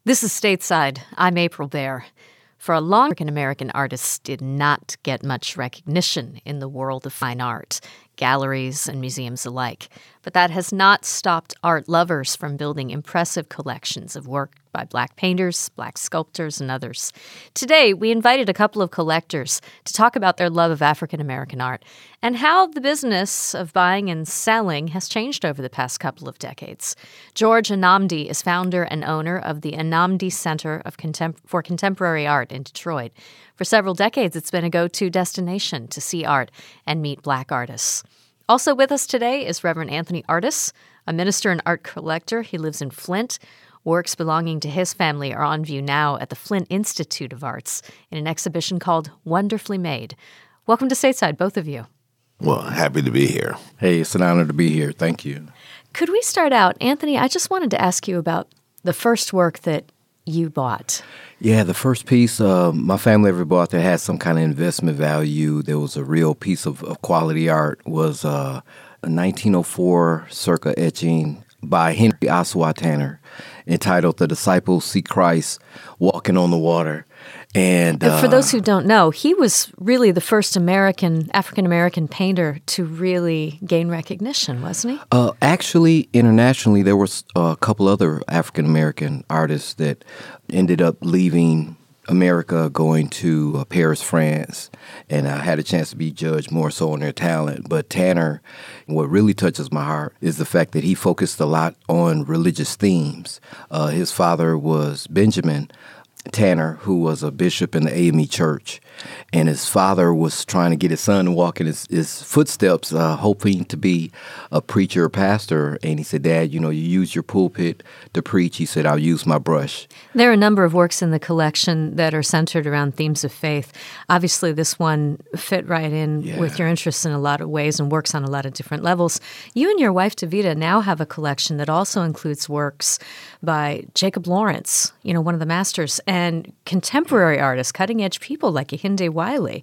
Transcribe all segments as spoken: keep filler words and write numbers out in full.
This is Stateside. I'm April Baer. For a long time, American artists did not get much recognition in the world of fine art, galleries and museums alike. But that has not stopped art lovers from building impressive collections of work by Black painters, Black sculptors, and others. Today, we invited a couple of collectors to talk about their love of African American art and how the business of buying and selling has changed over the past couple of decades. George Nnamdi is founder and owner of the Nnamdi Center of Contem- for Contemporary Art in Detroit. For several decades, it's been a go-to destination to see art and meet Black artists. Also with us today is Reverend Anthony Artis, a minister and art collector. He lives in Flint. Works belonging to his family are on view now at the Flint Institute of Arts in an exhibition called Wonderfully Made. Welcome to Stateside, both of you. Well, happy to be here. Hey, it's an honor to be here. Thank you. Could we start out? Anthony, I just wanted to ask you about the first work that you bought. Yeah, the first piece uh, my family ever bought that had some kind of investment value, there was a real piece of, of quality art, was uh, a nineteen oh four circa etching by Henry Ossawa Tanner entitled The Disciples See Christ Walking on the Water. And uh, for those who don't know, he was really the first American, African-American painter to really gain recognition, wasn't he? Uh, actually, internationally, there was a couple other African-American artists that ended up leaving America, going to uh, Paris, France, and I had a chance to be judged more so on their talent. But Tanner, what really touches my heart is the fact that he focused a lot on religious themes. Uh, his father was Benjamin Tanner, who was a bishop in the A M E Church, and his father was trying to get his son to walk in his, his footsteps, uh, hoping to be a preacher or pastor. And he said, "Dad, you know, you use your pulpit to preach." He said, "I'll use my brush." There are a number of works in the collection that are centered around themes of faith. Obviously, this one fit right in Yeah. with your interests in a lot of ways and works on a lot of different levels. You and your wife, Davida, now have a collection that also includes works by Jacob Lawrence, you know, one of the masters, and contemporary artists, cutting-edge people like Kehinde Wiley.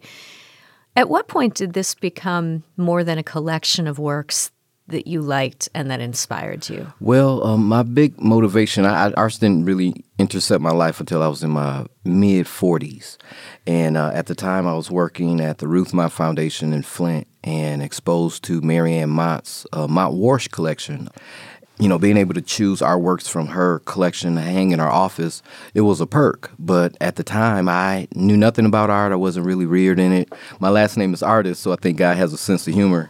At what point did this become more than a collection of works that you liked and that inspired you? Well, um, my big motivation, I, I, arts didn't really intercept my life until I was in my mid-forties. And uh, at the time, I was working at the Ruth Mott Foundation in Flint and exposed to Marianne Mott's uh, Mott Warsh collection. You know, being able to choose our works from her collection to hang in our office, it was a perk. But at the time, I knew nothing about art. I wasn't really reared in it. My last name is Artis, so I think God has a sense of humor.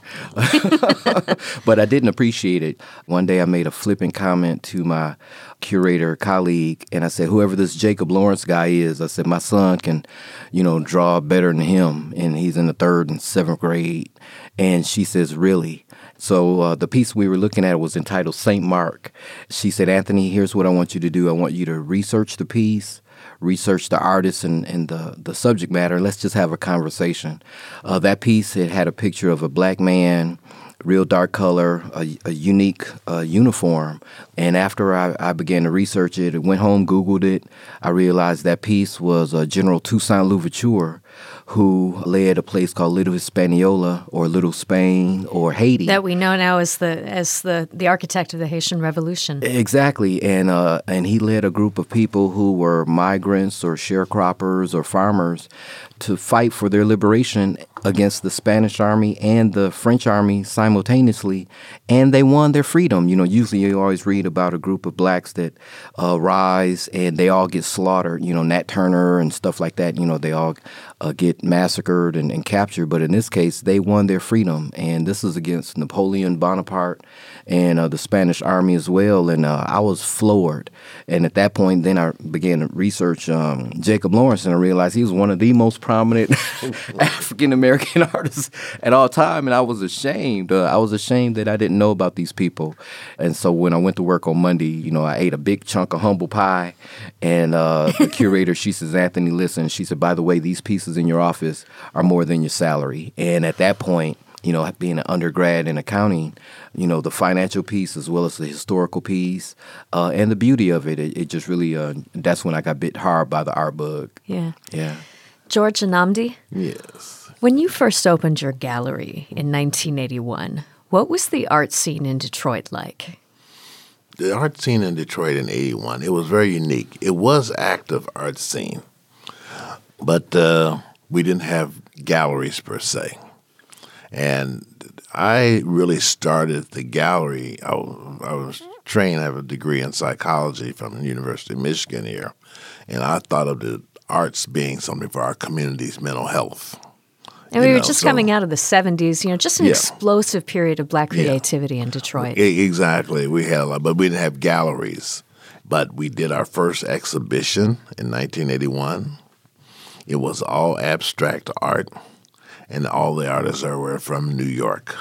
But I didn't appreciate it. One day I made a flippant comment to my curator colleague, and I said, "Whoever this Jacob Lawrence guy is," I said, "my son can, you know, draw better than him, and he's in the third and seventh grade." And she says, "Really?" So uh, the piece we were looking at was entitled Saint Mark. She said, "Anthony, here's what I want you to do. I want you to research the piece, research the artist and, and the, the subject matter. Let's just have a conversation." Uh, that piece, it had a picture of a black man, real dark color, a, a unique uh, uniform. And after I, I began to research it, I went home, Googled it, I realized that piece was uh, General Toussaint Louverture, who led a place called Little Hispaniola or Little Spain or Haiti. That we know now as the as the, the architect of the Haitian Revolution. Exactly. And uh, and he led a group of people who were migrants or sharecroppers or farmers to fight for their liberation against the Spanish army and the French army simultaneously. And they won their freedom. You know, usually you always read about a group of blacks that uh, rise and they all get slaughtered. You know, Nat Turner and stuff like that. You know, they all uh, get massacred and, and captured. But in this case, they won their freedom. And this is against Napoleon Bonaparte and uh, the Spanish army as well. And uh, I was floored. And at that point, then I began to research um, Jacob Lawrence, and I realized he was one of the most prominent African-American artists at all time. And I was ashamed. Uh, I was ashamed that I didn't know about these people. And so when I went to work on Monday, you know, I ate a big chunk of humble pie. And uh, the curator, she says, "Anthony, listen," she said, "by the way, these pieces in your office are more than your salary." And at that point, you know, being an undergrad in accounting, you know, the financial piece as well as the historical piece uh, and the beauty of it, it, it just really, uh, that's when I got bit hard by the art bug. Yeah. Yeah. George Nnamdi? Yes. When you first opened your gallery in nineteen eighty-one, what was the art scene in Detroit like? the art scene in Detroit in eighty-one, it was very unique. It was active art scene, but uh, we didn't have galleries per se. And I really started the gallery. I was, I was trained, I have a degree in psychology from the University of Michigan here, and I thought of the arts being something for our community's mental health. And we You were know, just so- coming out of the seventies, you know, just an Yeah. explosive period of black Yeah. creativity in Detroit. E- Exactly. We had a lot, but we didn't have galleries. But we did our first exhibition in nineteen eighty-one. It was all abstract art, and all the artists there were from New York.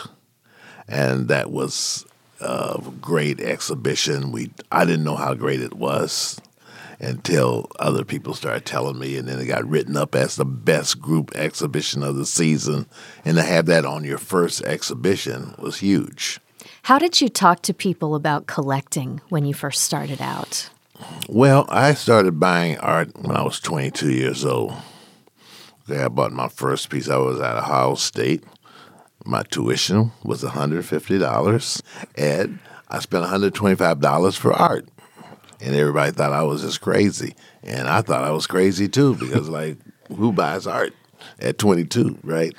And that was a great exhibition. We I didn't know how great it was until other people started telling me, and then it got written up as the best group exhibition of the season. And to have that on your first exhibition was huge. How did you talk to people about collecting when you first started out? Well, I started buying art when I was twenty-two years old. Okay, I bought my first piece. I was at Ohio State. My tuition was one hundred fifty dollars, and I spent one hundred twenty-five dollars for art. And everybody thought I was just crazy. And I thought I was crazy too, because, like, who buys art at twenty-two, right?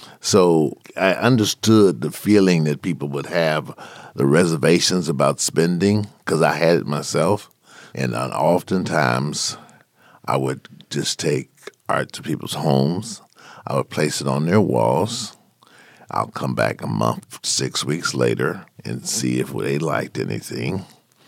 So I understood the feeling that people would have, the reservations about spending, because I had it myself. And uh, oftentimes I would just take art to people's homes. I would place it on their walls. I'll come back a month, six weeks later, and see if they liked anything.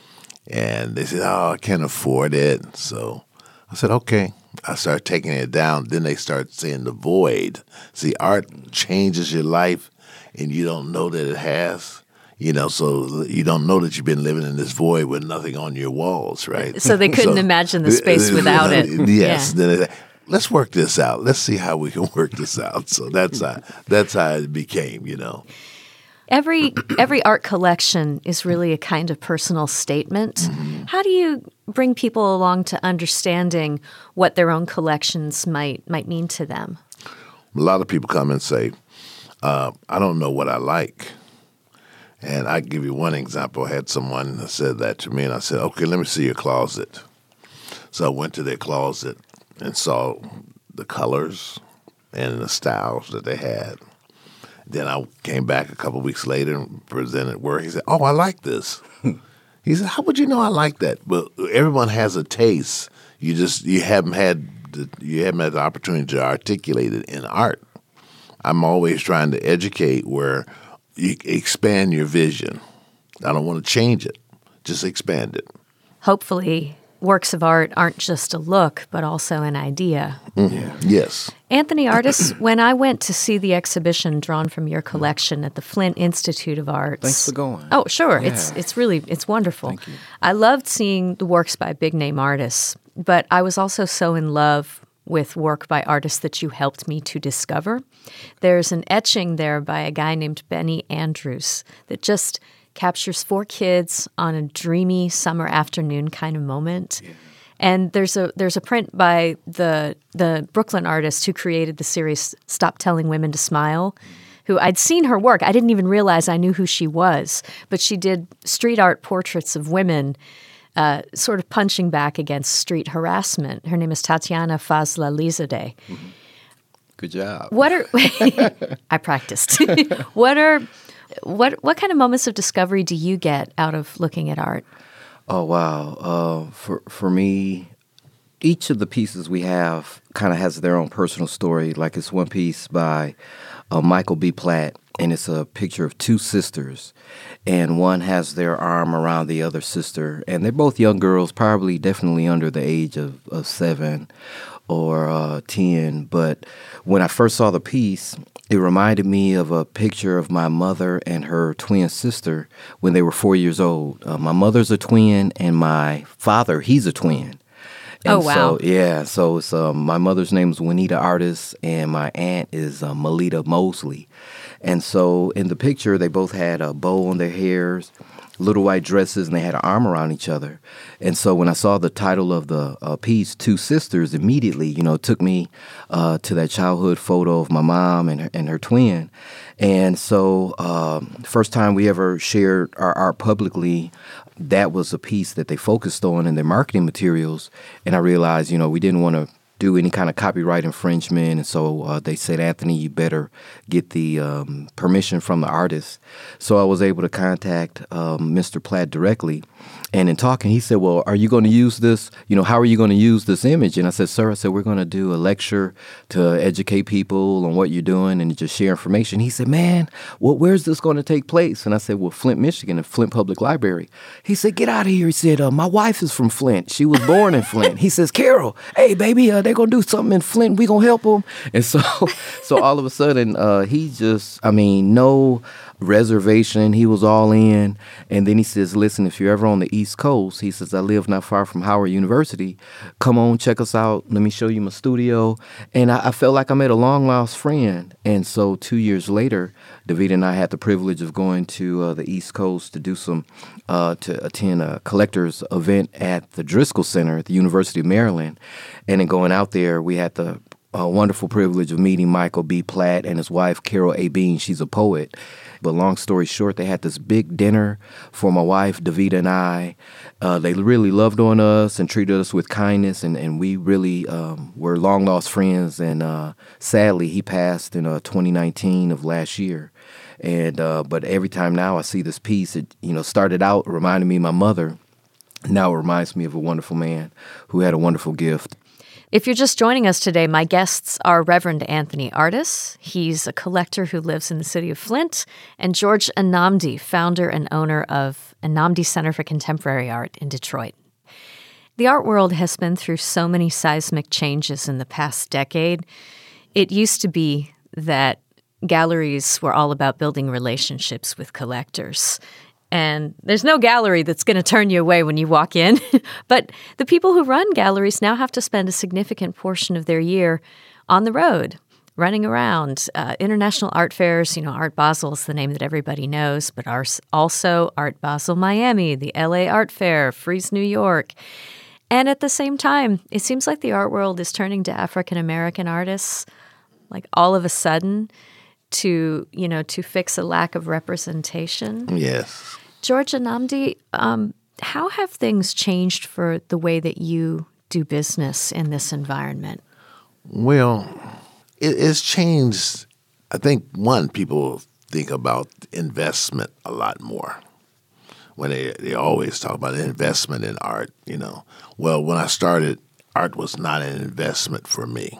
And they said, oh, I can't afford it. So I said, okay. I started taking it down. Then they start seeing the void. See, art changes your life, and you don't know that it has. You know, so you don't know that you've been living in this void with nothing on your walls, right? So they couldn't imagine the space without it. Yes. Yeah. Then they, let's work this out. Let's see how we can work this out. So that's how that's how it became, you know. Every every art collection is really a kind of personal statement. Mm-hmm. How do you bring people along to understanding what their own collections might might mean to them? A lot of people come and say, uh, I don't know what I like. And I give you one example. I had someone that said that to me, and I said, okay, let me see your closet. So I went to their closet and saw the colors and the styles that they had. Then I came back a couple of weeks later and presented work. He said, oh, I like this. He said, how would you know I like that? Well, everyone has a taste. You just you haven't had the, you haven't had the opportunity to articulate it in art. I'm always trying to educate where you expand your vision. I don't want to change it, just expand it. Hopefully, works of art aren't just a look, but also an idea. Mm-hmm. Yeah. Yes. Anthony Artis, when I went to see the exhibition drawn from your collection at the Flint Institute of Arts. Thanks for going. Oh, sure. Yeah. It's it's really it's wonderful. Thank you. I loved seeing the works by big name artists, but I was also so in love with work by artists that you helped me to discover. There's an etching there by a guy named Benny Andrews that just captures four kids on a dreamy summer afternoon kind of moment. Yeah. And there's a there's a print by the the Brooklyn artist who created the series Stop Telling Women to Smile, who I'd seen her work. I didn't even realize I knew who she was, but she did street art portraits of women uh, sort of punching back against street harassment. Her name is Tatiana Fazlalizadeh. Mm-hmm. Good job. What are I practiced. What are what what kind of moments of discovery do you get out of looking at art? Oh, wow. Uh, for for me, each of the pieces we have kind of has their own personal story. Like it's one piece by uh, Michael B. Platt, and it's a picture of two sisters, and one has their arm around the other sister, and they're both young girls, probably definitely under the age of, of seven or uh, ten. But when I first saw the piece, it reminded me of a picture of my mother and her twin sister when they were four years old. Uh, my mother's a twin, and my father, he's a twin. And oh, wow. So, yeah, so it's um, my mother's name is Juanita Artis, and my aunt is uh, Melita Mosley. And so in the picture, they both had a bow on their hairs, little white dresses, and they had an arm around each other. And so when I saw the title of the uh, piece, Two Sisters, immediately, you know, it took me uh, to that childhood photo of my mom and her, and her twin. And so um, first time we ever shared our art publicly, that was a piece that they focused on in their marketing materials. And I realized, you know, we didn't want to do any kind of copyright infringement. And so uh, they said, Anthony, you better get the um, permission from the artist. So I was able to contact um, Mister Platt directly. And in talking, he said, well, are you going to use this? You know, how are you going to use this image? And I said, sir, I said, we're going to do a lecture to educate people on what you're doing and just share information. He said, man, well, where's this going to take place? And I said, well, Flint, Michigan, at Flint Public Library. He said, get out of here. He said, uh, my wife is from Flint. She was born in Flint. He says, Carol, hey, baby, uh, they're going to do something in Flint. We going to help them. And so, so all of a sudden, uh, he just, I mean, no reservation. He was all in. And then he says, listen, if you're ever on the East Coast, he says, I live not far from Howard University. Come on, check us out. Let me show you my studio. And I, I felt like I met a long lost friend. And so two years later, Davita and I had the privilege of going to uh, the East Coast to do some, uh, to attend a collector's event at the Driscoll Center at the University of Maryland. And then going out there, we had the uh, wonderful privilege of meeting Michael B. Platt and his wife, Carol A. Bean. She's a poet. But long story short, they had this big dinner for my wife, Davita, and I. Uh, they really loved on us and treated us with kindness, and, and we really um, were long-lost friends. And uh, sadly, he passed in uh, twenty nineteen of last year. And uh, but every time now I see this piece, it you know started out reminding me of my mother. Now it reminds me of a wonderful man who had a wonderful gift. If you're just joining us today, my guests are Reverend Anthony Artis. He's a collector who lives in the city of Flint, and George Anamdi, founder and owner of Anamdi Center for Contemporary Art in Detroit. The art world has been through so many seismic changes in the past decade. It used to be that galleries were all about building relationships with collectors. And there's no gallery that's going to turn you away when you walk in. But the people who run galleries now have to spend a significant portion of their year on the road, running around. Uh, international art fairs, you know, Art Basel is the name that everybody knows, but ours also Art Basel Miami, the L A Art Fair, Frieze New York. And at the same time, it seems like the art world is turning to African-American artists, like all of a sudden, to, you know, to fix a lack of representation. Yes. George Anamdi, um, how have things changed for the way that you do business in this environment? Well, it, it's changed. I think, one, people think about investment a lot more. When they, they always talk about investment in art, you know. Well, when I started, art was not an investment for me.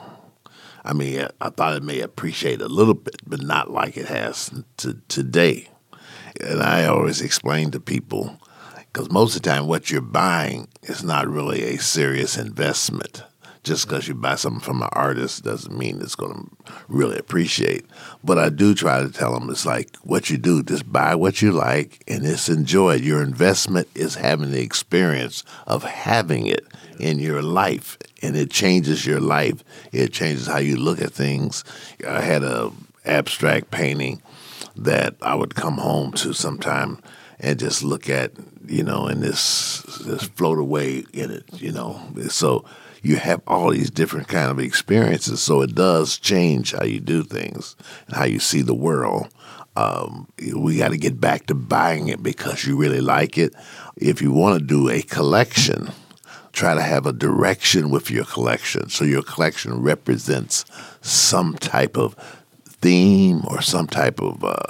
I mean, I thought it may appreciate a little bit, but not like it has to, today. And I always explain to people, because most of the time what you're buying is not really a serious investment. Just because you buy something from an artist doesn't mean it's going to really appreciate. But I do try to tell them it's like what you do, just buy what you like and just enjoy it. Your investment is having the experience of having it in your life, and it changes your life. It changes how you look at things. I had a abstract painting that I would come home to sometime and just look at, you know, and this just float away in it, you know. So you have all these different kind of experiences, so it does change how you do things and how you see the world. Um, we got to get back to buying it because you really like it. If you want to do a collection, try to have a direction with your collection, so your collection represents some type of theme or some type of uh,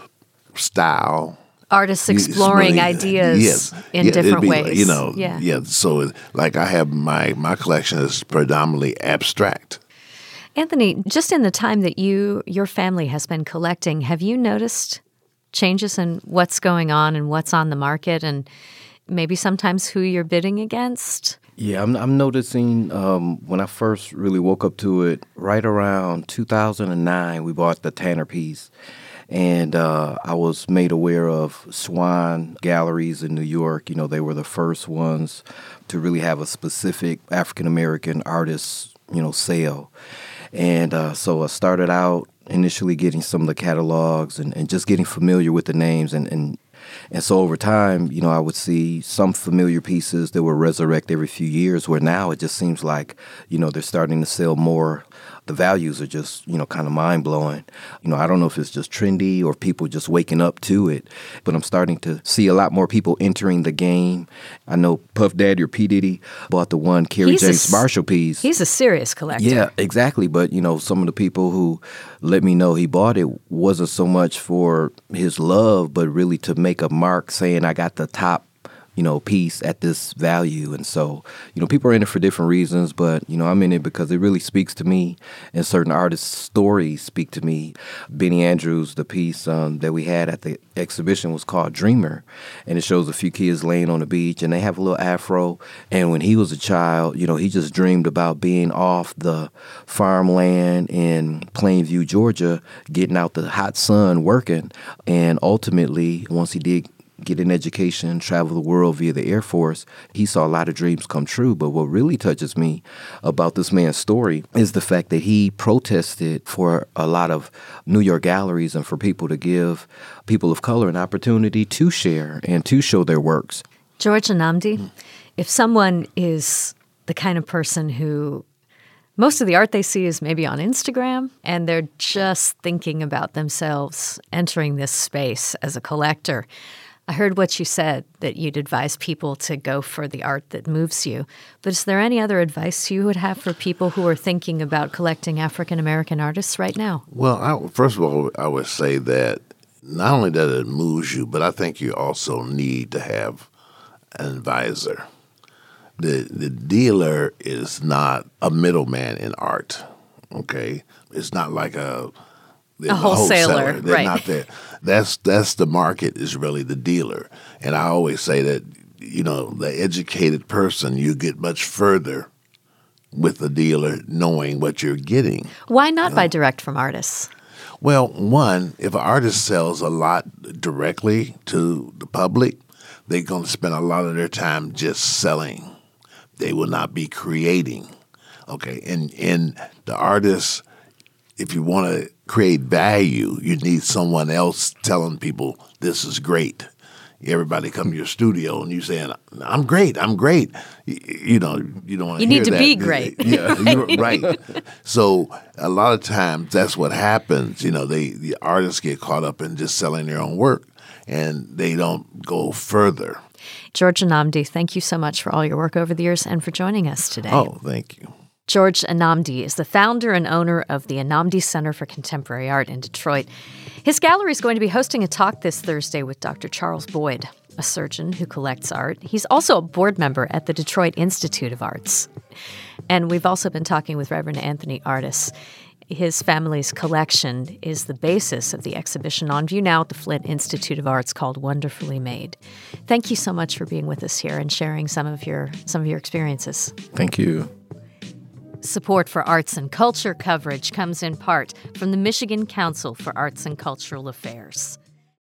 style. Artists exploring really, ideas yes, in yeah, different be, ways. You know, yeah. yeah. So, like, I have my my collection is predominantly abstract. Anthony, just in the time that you your family has been collecting, have you noticed changes in what's going on and what's on the market, and maybe sometimes who you're bidding against? Yeah, I'm, I'm noticing um, when I first really woke up to it, right around two thousand nine, we bought the Tanner piece. And uh, I was made aware of Swan Galleries in New York. You know, they were the first ones to really have a specific African-American artist, you know, sale. And uh, so I started out initially getting some of the catalogs and, and just getting familiar with the names. And, and and so over time, you know, I would see some familiar pieces that were resurrected every few years, where now it just seems like, you know, they're starting to sell more the values are just, you know, kind of mind-blowing. You know, I don't know if it's just trendy or people just waking up to it, but I'm starting to see a lot more people entering the game. I know Puff Daddy or P. Diddy bought the one Kerry He's James a, Marshall piece. He's a serious collector. Yeah, exactly. But, you know, some of the people who let me know he bought it wasn't so much for his love, but really to make a mark saying I got the top, you know, piece at this value. And so, you know, people are in it for different reasons, but, you know, I'm in it because it really speaks to me, and certain artists' stories speak to me. Benny Andrews, the piece um, that we had at the exhibition was called Dreamer, and it shows a few kids laying on the beach, and they have a little afro. And when he was a child, you know, he just dreamed about being off the farmland in Plainview, Georgia, getting out the hot sun, working. And ultimately, once he did get an education, travel the world via the Air Force, he saw a lot of dreams come true. But what really touches me about this man's story is the fact that he protested for a lot of New York galleries and for people to give people of color an opportunity to share and to show their works. George Nnamdi, if someone is the kind of person who most of the art they see is maybe on Instagram, and they're just thinking about themselves entering this space as a collector, I heard what you said, that you'd advise people to go for the art that moves you. But is there any other advice you would have for people who are thinking about collecting African-American artists right now? Well, I, first of all, I would say that not only that it moves you, but I think you also need to have an advisor. The, the dealer is not a middleman in art, okay? It's not like a... A wholesaler, They're right. not there. That's that's the market is really the dealer. And I always say that, you know, the educated person, you get much further with the dealer knowing what you're getting. Why not you know? buy direct from artists? Well, one, if an artist sells a lot directly to the public, they're going to spend a lot of their time just selling. They will not be creating. Okay, and and the artist, if you want to create value, you need someone else telling people this is great. Everybody come to your studio and you saying, "I'm great, I'm great." You, you know, you don't want to. You hear need to that. be great. Yeah, you're right. So a lot of times that's what happens. You know, they the artists get caught up in just selling their own work, and they don't go further. George Nnamdi, thank you so much for all your work over the years and for joining us today. Oh, thank you. George Nnamdi is the founder and owner of the Nnamdi Center for Contemporary Art in Detroit. His gallery is going to be hosting a talk this Thursday with Doctor Charles Boyd, a surgeon who collects art. He's also a board member at the Detroit Institute of Arts. And we've also been talking with Reverend Anthony Artis. His family's collection is the basis of the exhibition on view now at the Flint Institute of Arts called Wonderfully Made. Thank you so much for being with us here and sharing some of your some of your experiences. Thank you. Support for arts and culture coverage comes in part from the Michigan Council for Arts and Cultural Affairs.